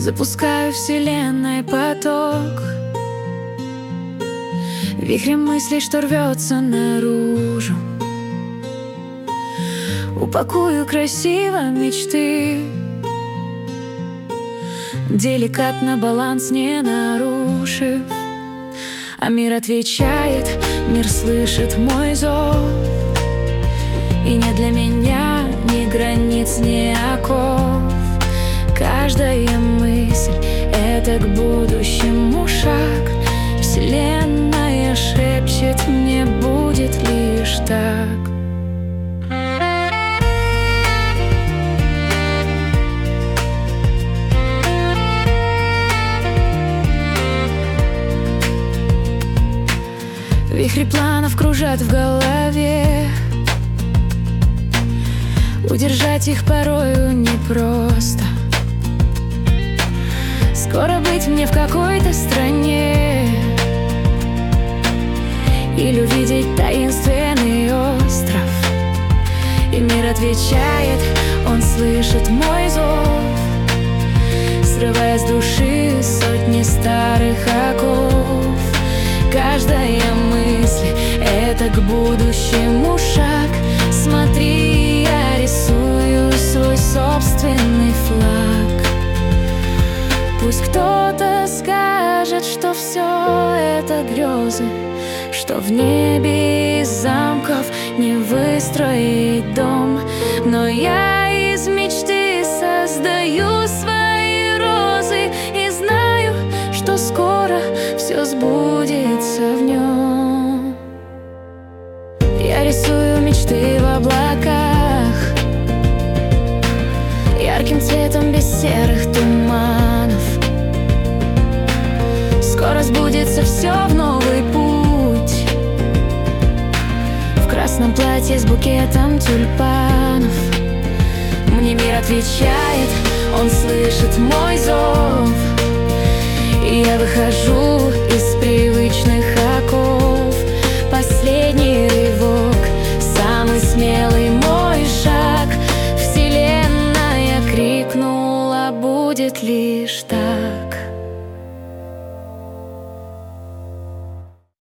Запускаю вселенной поток, вихрем мыслей, что рвется наружу. Упакую красиво мечты, деликатно баланс не нарушив. А мир отвечает, мир слышит мой зов. И нет для меня ни границ, ни оков. Каждая мысль — это к будущему шаг. Вселенная шепчет, мне будет лишь так. Вихри планов кружат в голове, удержать их порою непросто. Скоро быть мне в какой-то стране или увидеть таинственный остров. И мир отвечает, он слышит мой зов, срывая с души сотни старых оков. Каждая мысль — это к будущему шаг. Смотри, я рисую свой собственный флаг. Пусть кто-то скажет, что все это грезы, что в небе из замков не выстроить дом. Но я из мечты создаю свои розы и знаю, что скоро все сбудется в нем. Я рисую мечты в облаках, ярким цветом без серых туманов. Скоро сбудется все в новый путь, в красном платье с букетом тюльпанов. Мне мир отвечает, он слышит мой зов. И я выхожу из привычных оков. Последний рывок, самый смелый мой шаг. Вселенная крикнула, будет лишь так.